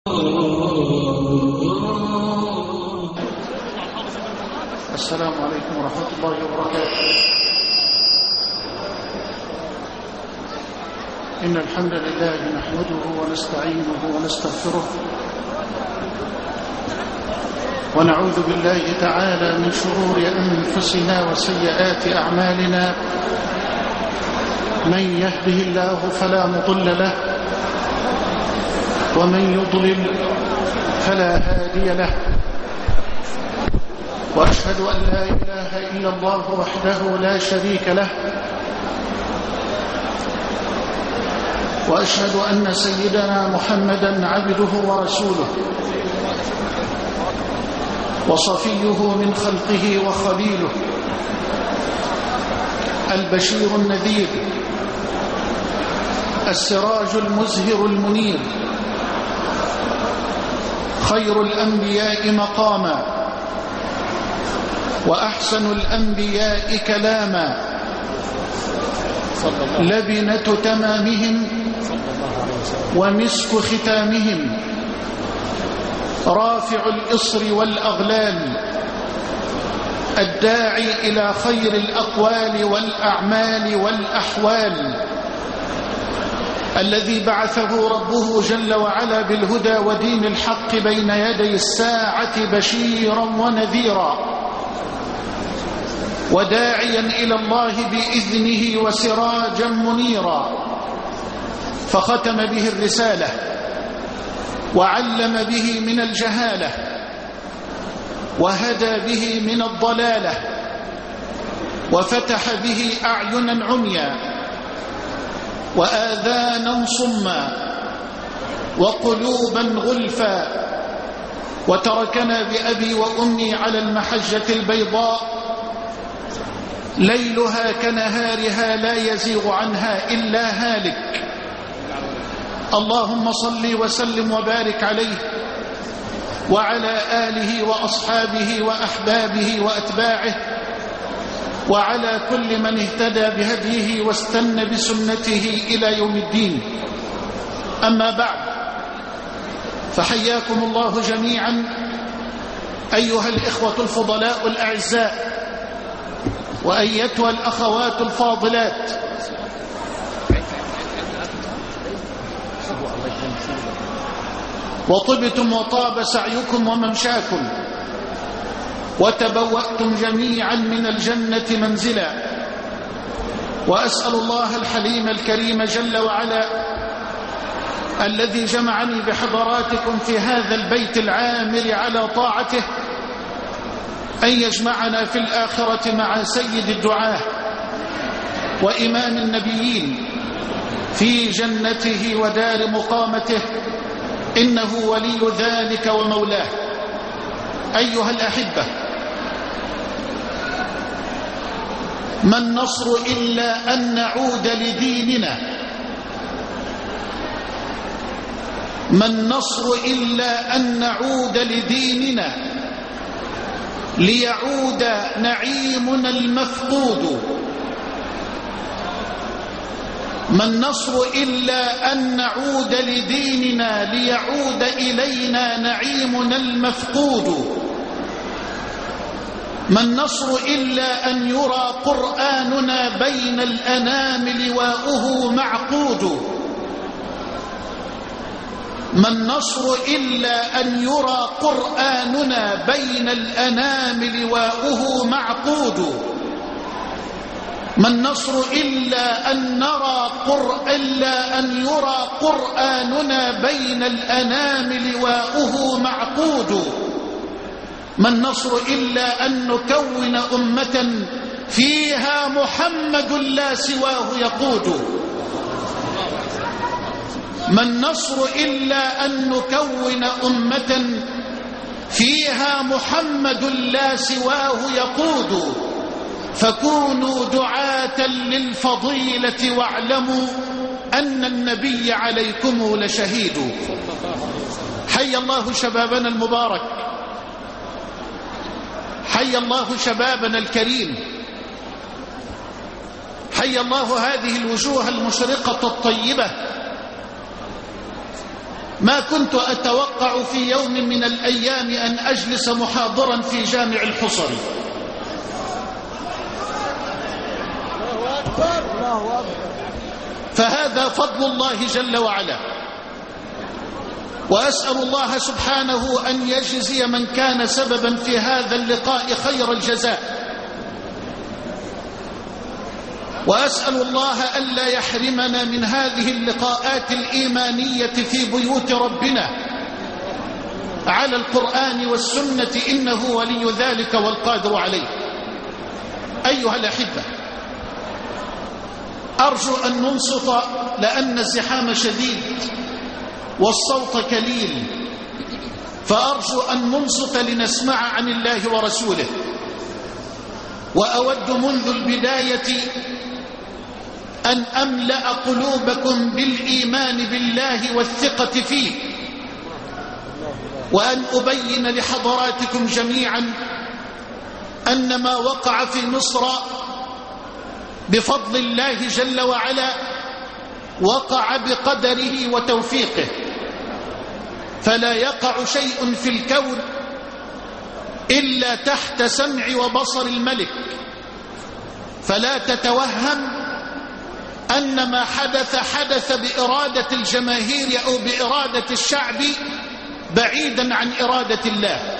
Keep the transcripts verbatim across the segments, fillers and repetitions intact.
السلام عليكم ورحمة الله وبركاته. إن الحمد لله نحمده ونستعينه ونستغفره ونعوذ بالله تعالى من شرور أنفسنا وسيئات أعمالنا. من يهده الله فلا مضل له ومن يضلل فلا هادي له، وأشهد أن لا إله إلا الله وحده لا شريك له، وأشهد أن سيدنا محمدا عبده ورسوله وصفيه من خلقه وخليله، البشير النذير، السراج المزهر المنير، خير الأنبياء مقاما وأحسن الأنبياء كلاما، لبنة تمامهم ومسك ختامهم، رافع الإصر والأغلال، الداعي إلى خير الأقوال والأعمال والأحوال، الذي بعثه ربه جل وعلا بالهدى ودين الحق بين يدي الساعة بشيرا ونذيرا، وداعيا إلى الله بإذنه وسراجا منيرا، فختم به الرسالة وعلم به من الجهالة وهدى به من الضلالة، وفتح به أعينا عميا وآذانا صما وقلوبا غلفا، وتركنا بأبي وأمي على المحجة البيضاء ليلها كنهارها لا يزيغ عنها إلا هالك. اللهم صل وسلم وبارك عليه وعلى آله وأصحابه وأحبابه وأتباعه وعلى كل من اهتدى بهديه واستنى بسنته إلى يوم الدين. أما بعد، فحياكم الله جميعا أيها الإخوة الفضلاء الأعزاء، وأيتها الأخوات الفاضلات، وطبتم وطاب سعيكم وممشاكم، وتبوأتم جميعا من الجنة منزلا، وأسأل الله الحليم الكريم جل وعلا الذي جمعني بحضراتكم في هذا البيت العامر على طاعته أن يجمعنا في الآخرة مع سيد الدعاة وإمام النبيين في جنته ودار مقامته، إنه ولي ذلك ومولاه. أيها الأحبة، ما النصر إلا أن نعود لديننا، ما النصر إلا أن نعود لديننا ليعود نعيمنا المفقود، ما النصر إلا أن نعود لديننا ليعود إلينا نعيمنا المفقود، ما النصر إلا أن يرى قرآننا بين الأنام لواؤه معقود، ما النصر إلا أن يرى قرآننا بين الأنام لواؤه معقود، ما النصر إلا أن نرى قر إلا أن يرى قرآننا بين الأنام لواؤه معقود، ما النصر إلا أن نكون أمة فيها محمد لا سواه يقود، ما النصر إلا أن نكون أمة فيها محمد لا سواه يقود، فكونوا دعاة للفضيلة واعلموا أن النبي عليكم لشهيد. حي الله شبابنا المبارك، حي الله شبابنا الكريم، حي الله هذه الوجوه المشرقة الطيبة ما كنت أتوقع في يوم من الأيام أن أجلس محاضرا في جامع الحصري. فهذا فضل الله جل وعلا، وأسأل الله سبحانه أن يجزي من كان سببا في هذا اللقاء خير الجزاء، وأسأل الله ألا يحرمنا من هذه اللقاءات الإيمانية في بيوت ربنا على القرآن والسنة، إنه ولي ذلك والقادر عليه. أيها الأحبة، أرجو أن ننصت لأن الزحام شديد والصوت كليل، فأرجو أن ننصت لنسمع عن الله ورسوله. وأود منذ البداية أن أملأ قلوبكم بالإيمان بالله والثقة فيه، وأن أبين لحضراتكم جميعا أن ما وقع في مصر بفضل الله جل وعلا وقع بقدره وتوفيقه، فلا يقع شيء في الكون إلا تحت سمع وبصر الملك. فلا تتوهم أن ما حدث حدث بإرادة الجماهير أو بإرادة الشعب بعيدا عن إرادة الله،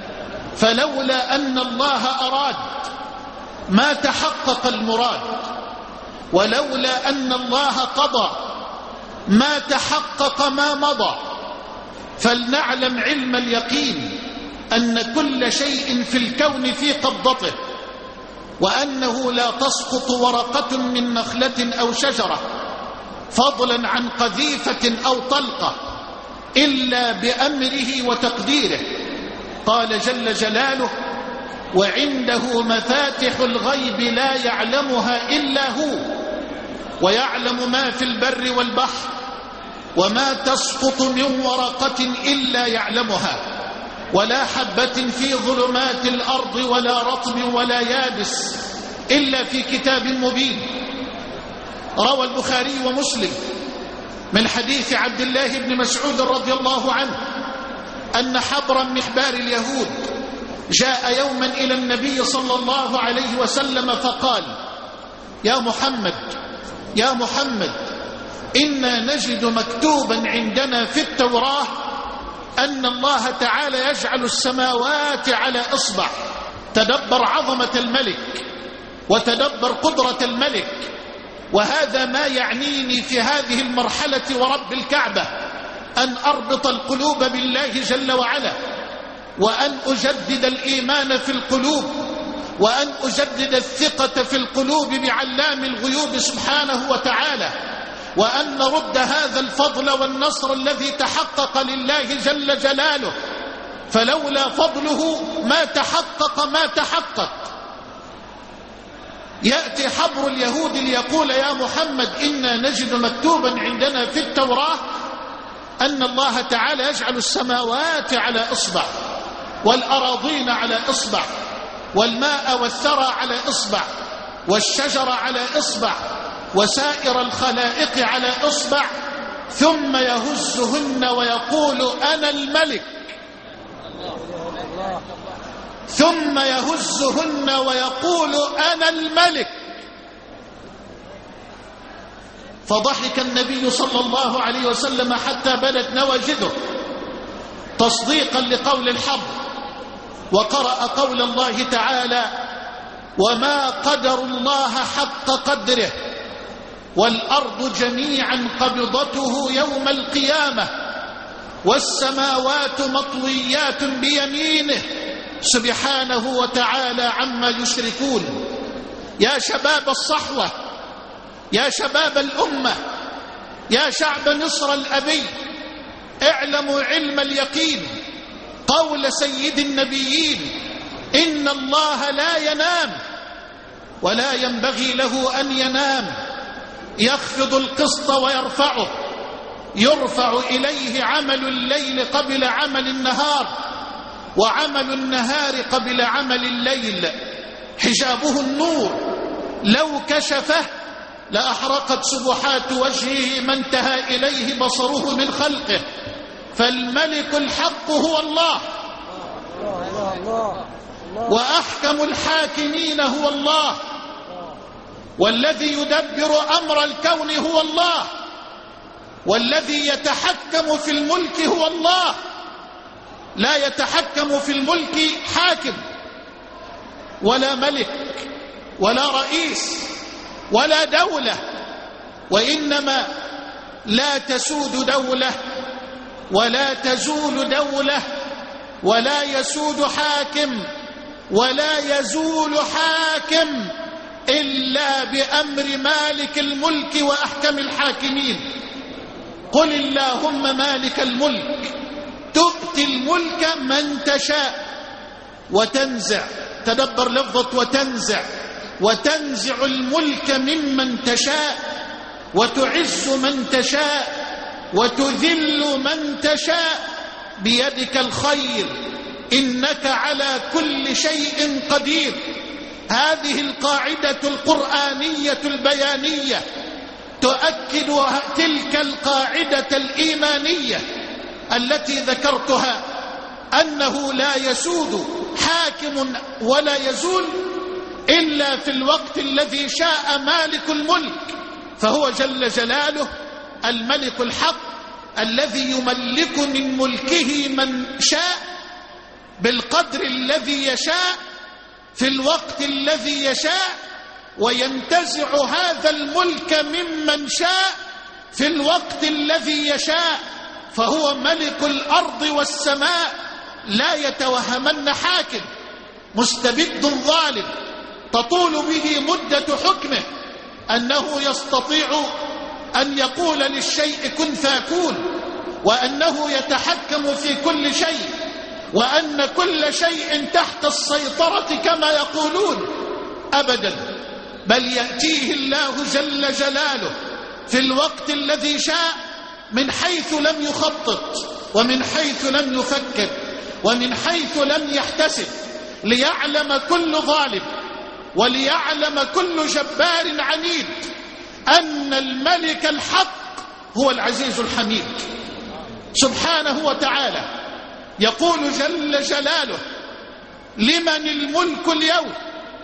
فلولا أن الله أراد ما تحقق المراد، ولولا أن الله قضى ما تحقق ما مضى. فلنعلم علم اليقين أن كل شيء في الكون في قبضته، وأنه لا تسقط ورقة من نخلة أو شجرة فضلا عن قذيفة أو طلقة إلا بأمره وتقديره. قال جل جلاله: وعنده مفاتح الغيب لا يعلمها إلا هو ويعلم ما في البر والبحر وما تسقط من ورقة إلا يعلمها ولا حبة في ظلمات الأرض ولا رطب ولا يابس إلا في كتاب مبين. روى البخاري ومسلم من حديث عبد الله بن مسعود رضي الله عنه أن حبرا من أحبار اليهود جاء يوما إلى النبي صلى الله عليه وسلم فقال: يا محمد يا محمد إنا نجد مكتوبا عندنا في التوراة أن الله تعالى يجعل السماوات على إصبع. تدبر عظمة الملك وتدبر قدرة الملك، وهذا ما يعنيني في هذه المرحلة ورب الكعبة، أن أربط القلوب بالله جل وعلا، وأن أجدد الإيمان في القلوب، وأن أجدد الثقة في القلوب بعلام الغيوب سبحانه وتعالى، وأن نرد هذا الفضل والنصر الذي تحقق لله جل جلاله، فلولا فضله ما تحقق ما تحقق. يأتي حبر اليهود ليقول: يا محمد إنا نجد مكتوبا عندنا في التوراة أن الله تعالى يجعل السماوات على إصبع، والأراضين على إصبع، والماء والثرى على إصبع، والشجر على إصبع، وسائر الخلائق على إصبع، ثم يهزهن ويقول: أنا الملك. ثم يهزهن ويقول: أنا الملك. فضحك النبي صلى الله عليه وسلم حتى بدت نواجذه تصديقا لقول الحبر، وقرأ قول الله تعالى: وما قدر الله حق قدره والأرض جميعا قبضته يوم القيامة والسماوات مطويات بيمينه سبحانه وتعالى عما يشركون. يا شباب الصحوة، يا شباب الأمة، يا شعب مصر الأبي، اعلموا علم اليقين قول سيد النبيين: إن الله لا ينام ولا ينبغي له أن ينام، يخفض القسط ويرفعه، يرفع إليه عمل الليل قبل عمل النهار، وعمل النهار قبل عمل الليل، حجابه النور، لو كشفه لأحرقت سبحات وجهه ما انتهى إليه بصره من خلقه، فالملك الحق هو الله، وأحكم الحاكمين هو الله، والذي يدبر أمر الكون هو الله، والذي يتحكم في الملك هو الله. لا يتحكم في الملك حاكم ولا ملك ولا رئيس ولا دولة، وإنما لا تسود دولة ولا تزول دولة ولا يسود حاكم ولا يزول حاكم إلا بأمر مالك الملك وأحكم الحاكمين. قل اللهم مالك الملك تؤتي الملك من تشاء وتنزع، تدبر لفظة وتنزع، وتنزع الملك ممن تشاء، وتعز من تشاء وتذل من تشاء، بيدك الخير إنك على كل شيء قدير. هذه القاعدة القرآنية البيانية تؤكد تلك القاعدة الإيمانية التي ذكرتها، أنه لا يسود حاكم ولا يزول إلا في الوقت الذي شاء مالك الملك، فهو جل جلاله الملك الحق الذي يملك من ملكه من شاء بالقدر الذي يشاء في الوقت الذي يشاء، وينتزع هذا الملك ممن شاء في الوقت الذي يشاء. فهو ملك الأرض والسماء، لا يتوهمن حاكم مستبد ظالم تطول به مدة حكمه أنه يستطيع أن يقول للشيء كن فيكون، وأنه يتحكم في كل شيء، وأن كل شيء تحت السيطرة كما يقولون. أبدا، بل يأتيه الله جل جلاله في الوقت الذي شاء، من حيث لم يخطط ومن حيث لم يفكر ومن حيث لم يحتسب، ليعلم كل ظالم وليعلم كل جبار عنيد أن الملك الحق هو العزيز الحميد سبحانه وتعالى. يقول جل جلاله لمن الملك اليوم،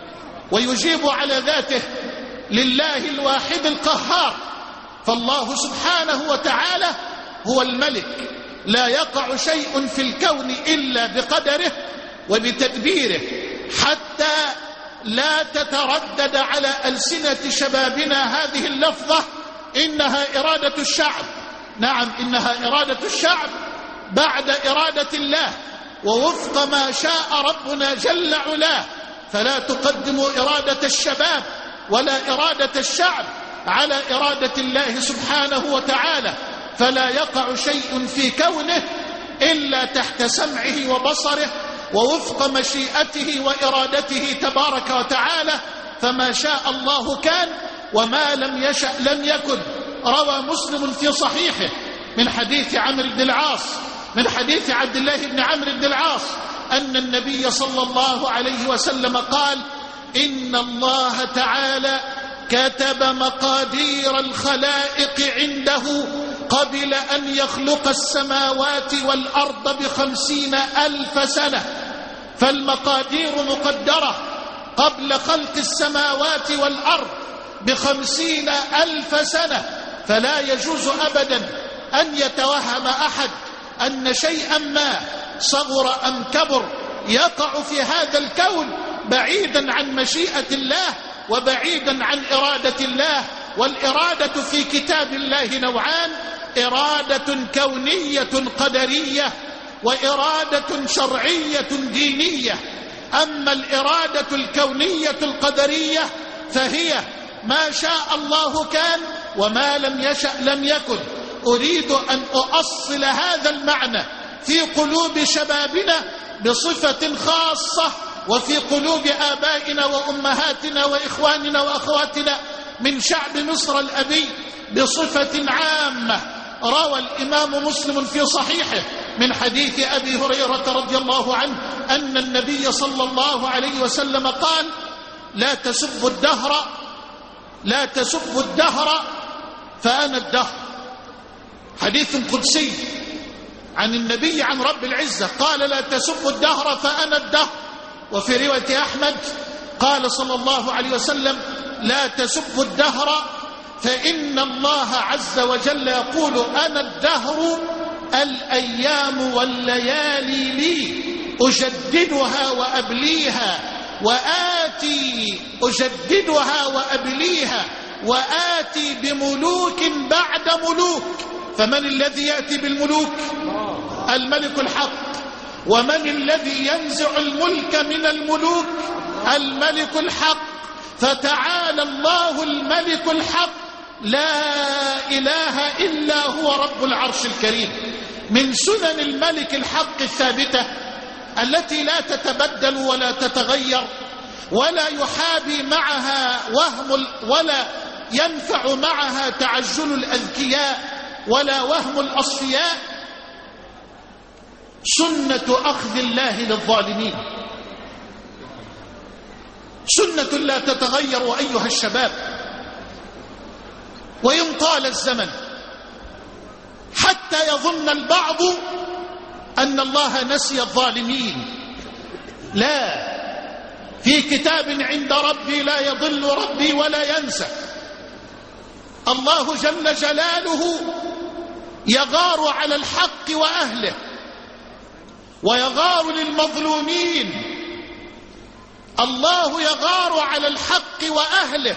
ويجيب على ذاته لله الواحد القهار. فالله سبحانه وتعالى هو الملك، لا يقع شيء في الكون إلا بقدره وبتدبيره، حتى لا تتردد على ألسنة شبابنا هذه اللفظة إنها إرادة الشعب. نعم، إنها إرادة الشعب بعد إرادة الله، ووفق ما شاء ربنا جل علاه، فلا تقدموا إرادة الشباب ولا إرادة الشعب على إرادة الله سبحانه وتعالى. فلا يقع شيء في كونه إلا تحت سمعه وبصره ووفق مشيئته وإرادته تبارك وتعالى. فما شاء الله كان وما لم يشأ لم يكن. روى مسلم في صحيحه من حديث عمرو بن العاص من حديث عبد الله بن عمرو بن العاص أن النبي صلى الله عليه وسلم قال إن الله تعالى كتب مقادير الخلائق عنده قبل أن يخلق السماوات والأرض بخمسين ألف سنة، فالمقادير مقدرة قبل خلق السماوات والأرض بخمسين ألف سنة. فلا يجوز أبدا أن يتوهم أحد أن شيئا ما صغر أم كبر يقع في هذا الكون بعيدا عن مشيئة الله وبعيدا عن إرادة الله. والإرادة في كتاب الله نوعان: إرادة كونية قدرية وإرادة شرعية دينية. أما الإرادة الكونية القدرية فهي ما شاء الله كان وما لم يشأ لم يكن. أريد أن أؤصل هذا المعنى في قلوب شبابنا بصفة خاصة، وفي قلوب آبائنا وأمهاتنا وإخواننا وأخواتنا من شعب مصر الأبي بصفة عامة. روى الإمام مسلم في صحيحه من حديث أبي هريرة رضي الله عنه أن النبي صلى الله عليه وسلم قال لا تسبوا الدهر لا تسبوا الدهر فأنا الدهر. حديث قدسي عن النبي عن رب العزة قال لا تسبوا الدهر فأنا الدهر. وفي رواية أحمد قال صلى الله عليه وسلم لا تسبوا الدهر فإن الله عز وجل يقول أنا الدهر الأيام والليالي لي أجددها وأبليها وآتي أجددها وأبليها وآتي بملوك بعد ملوك. فمن الذي يأتي بالملوك؟ الملك الحق. ومن الذي ينزع الملك من الملوك؟ الملك الحق. فتعالى الله الملك الحق لا إله إلا هو رب العرش الكريم. من سنن الملك الحق الثابتة التي لا تتبدل ولا تتغير ولا يحابي معها وهم ولا ينفع معها تعجل الأذكياء ولا وهم الأصفياء، سنة أخذ الله للظالمين، سنة لا تتغير أيها الشباب. وإن طال الزمن حتى يظن البعض أن الله نسي الظالمين، لا، في كتاب عند ربي لا يضل ربي ولا ينسى. الله جل جلاله يغار على الحق وأهله ويغار للمظلومين. الله يغار على الحق وأهله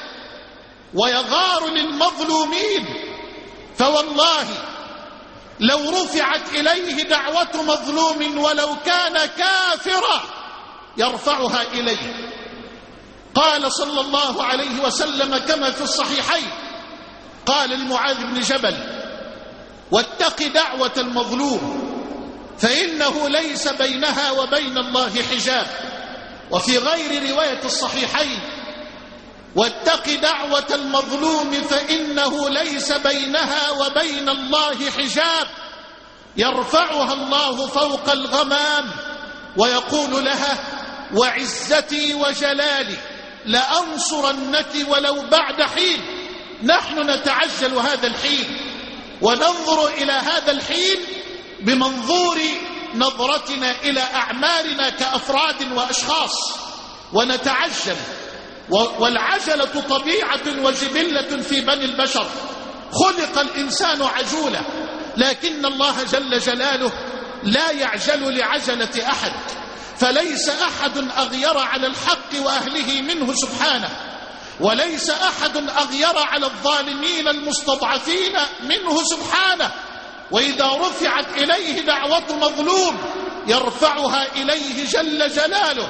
ويغار للمظلومين. فوالله لو رفعت إليه دعوة مظلوم ولو كان كافرا يرفعها إليه. قال صلى الله عليه وسلم كما في الصحيحين قال لمعاذ بن جبل واتق دعوة المظلوم فإنه ليس بينها وبين الله حجاب. وفي غير رواية الصحيحين واتق دعوة المظلوم فإنه ليس بينها وبين الله حجاب، يرفعها الله فوق الغمام ويقول لها وعزتي وجلالي لأنصرنك ولو بعد حين. نحن نتعجل هذا الحين وننظر إلى هذا الحين بمنظور نظرتنا إلى أعمالنا كأفراد وأشخاص ونتعجل، والعجلة طبيعة وجبلة في بني البشر، خلق الإنسان عجولا، لكن الله جل جلاله لا يعجل لعجلة أحد، فليس أحد أغير على الحق وأهله منه سبحانه، وليس أحد أغير على الظالمين المستضعفين منه سبحانه. وإذا رفعت إليه دعوة مظلوم يرفعها إليه جل جلاله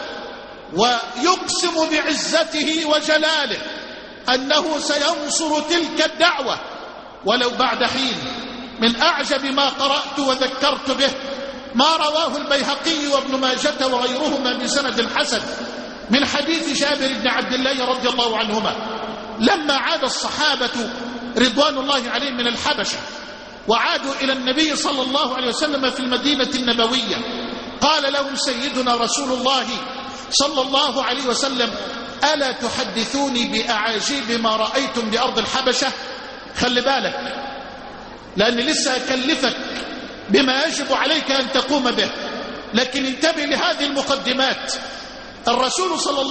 ويقسم بعزته وجلاله أنه سينصر تلك الدعوة ولو بعد حين. من أعجب ما قرأت وذكرت به ما رواه البيهقي وابن ماجة وغيرهما بسند حسن من حديث جابر بن عبد الله رضي الله عنهما لما عاد الصحابة رضوان الله عليهم من الحبشة وعادوا إلى النبي صلى الله عليه وسلم في المدينة النبوية، قال لهم سيدنا رسول الله صلى الله عليه وسلم ألا تحدثوني بأعاجيب ما رأيتم بأرض الحبشة؟ خلي بالك لأن لسه أكلفك بما يجب عليك أن تقوم به، لكن انتبه لهذه المقدمات. الرسول صلى الله